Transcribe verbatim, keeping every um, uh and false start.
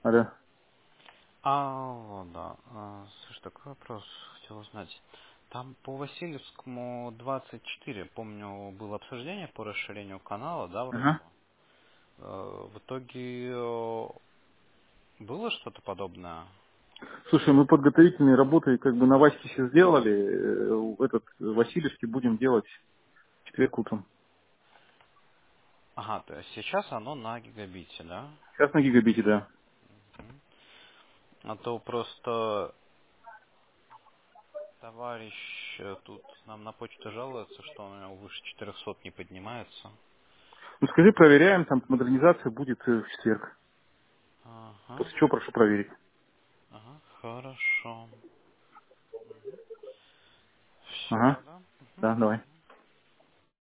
Алло. А, да. А, слушай, такой вопрос хотел узнать. Там по Васильевскому двадцать четыре, помню, было обсуждение по расширению канала, да, вроде Ага. бы. Э, В итоге э, было что-то подобное? Слушай, мы подготовительные работы как бы на Ваське все сделали. Э, Этот э, Васильевский будем делать в четверг утром. Ага, то есть сейчас оно на гигабите, да? Сейчас на гигабите, да. Мгм. А то просто товарищ э, тут нам на почту жалуется, что у него выше четырехсот не поднимается. Ну скажи, проверяем, там модернизация будет э, в четверг. Ага, После чего прошу проверить. ага, хорошо. Все Ага. тогда. Мгм. Да, давай.